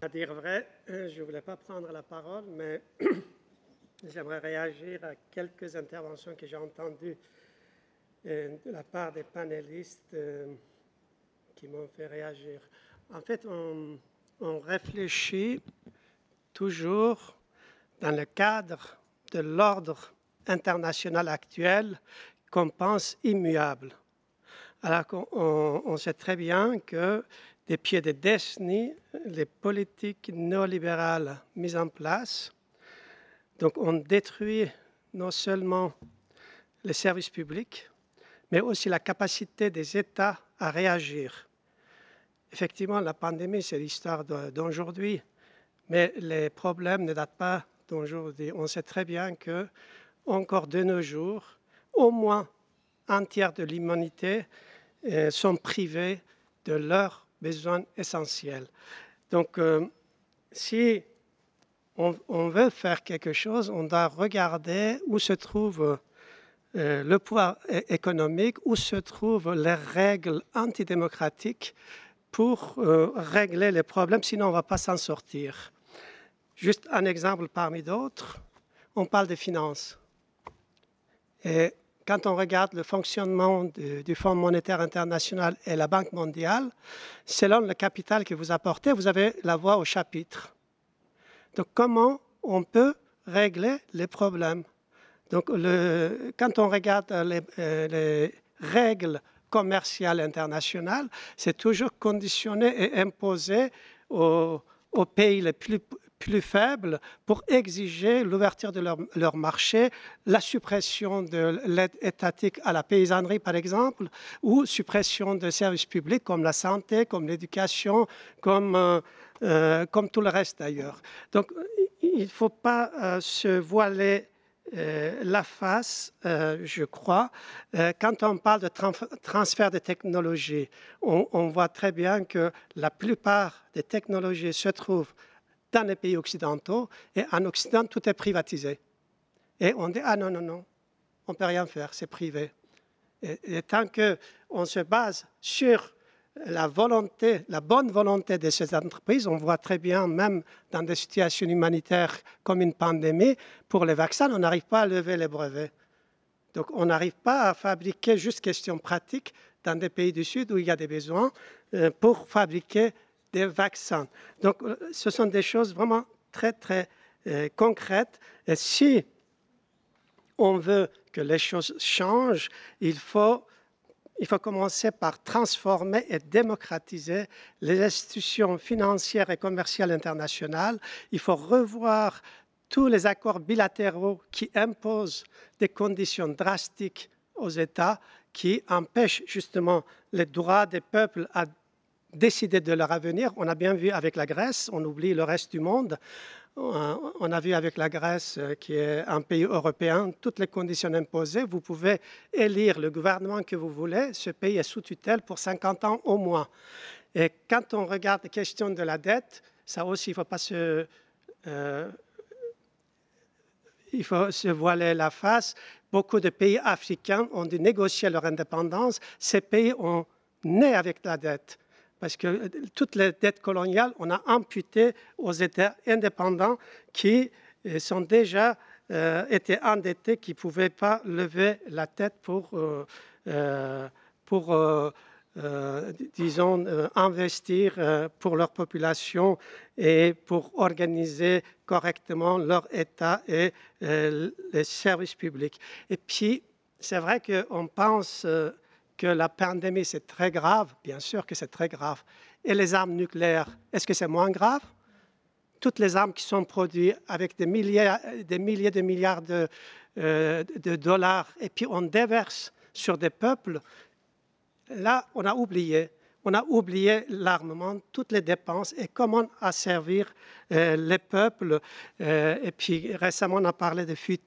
À dire vrai, je ne voulais pas prendre la parole, mais j'aimerais réagir à quelques interventions que j'ai entendues de la part des panélistes qui m'ont fait réagir. En fait, on réfléchit toujours dans le cadre de l'ordre international actuel qu'on pense immuable. Alors qu'on sait très bien que depuis des décennies, les politiques néolibérales mises en place, donc on détruit non seulement les services publics, mais aussi la capacité des États à réagir. Effectivement, la pandémie, c'est l'histoire d'aujourd'hui, mais les problèmes ne datent pas d'aujourd'hui. On sait très bien que, encore de nos jours, au moins un tiers de l'humanité sont privés de leurs besoins essentiels. Donc, si on veut faire quelque chose, on doit regarder où se trouve le pouvoir économique, où se trouvent les règles antidémocratiques pour régler les problèmes, sinon on ne va pas s'en sortir. Juste un exemple parmi d'autres, on parle des finances. Et quand on regarde le fonctionnement du Fonds monétaire international et la Banque mondiale, selon le capital que vous apportez, vous avez la voix au chapitre. Donc, comment on peut régler les problèmes? Donc, quand on regarde les règles commerciales internationales, c'est toujours conditionné et imposé aux pays les plus faibles pour exiger l'ouverture de leur marché, la suppression de l'aide étatique à la paysannerie, par exemple, ou suppression de services publics comme la santé, comme l'éducation, comme tout le reste d'ailleurs. Donc, il ne faut pas se voiler la face, je crois. Quand on parle de transfert de technologies, on voit très bien que la plupart des technologies se trouvent dans les pays occidentaux, et en Occident, tout est privatisé. Et on dit, ah non, non, non, on ne peut rien faire, c'est privé. Et tant qu'on se base sur la bonne volonté de ces entreprises, on voit très bien, même dans des situations humanitaires comme une pandémie, pour les vaccins, on n'arrive pas à lever les brevets. Donc, on n'arrive pas à fabriquer, juste question pratique, dans des pays du Sud où il y a des besoins, pour fabriquer des vaccins. Donc, ce sont des choses vraiment très, très concrètes. Et si on veut que les choses changent, il faut commencer par transformer et démocratiser les institutions financières et commerciales internationales. Il faut revoir tous les accords bilatéraux qui imposent des conditions drastiques aux États, qui empêchent justement les droits des peuples à décider de leur avenir. On a bien vu avec la Grèce, on oublie le reste du monde. On a vu avec la Grèce, qui est un pays européen, toutes les conditions imposées. Vous pouvez élire le gouvernement que vous voulez. Ce pays est sous tutelle pour 50 ans au moins. Et quand on regarde la question de la dette, ça aussi, il ne faut pas se voiler la face. Beaucoup de pays africains ont dû négocier leur indépendance. Ces pays ont né avec la dette. Parce que toutes les dettes coloniales, on a amputé aux États indépendants qui sont déjà été endettés, qui ne pouvaient pas lever la tête pour disons, investir pour leur population et pour organiser correctement leur État et les services publics. Et puis, c'est vrai qu'on pense que la pandémie, c'est très grave. Bien sûr que c'est très grave. Et les armes nucléaires, est-ce que c'est moins grave? Toutes les armes qui sont produites avec des milliers de milliards de dollars, et puis on déverse sur des peuples, là, on a oublié. On a oublié l'armement, toutes les dépenses et comment asservir les peuples. Et puis récemment, on a parlé de fuite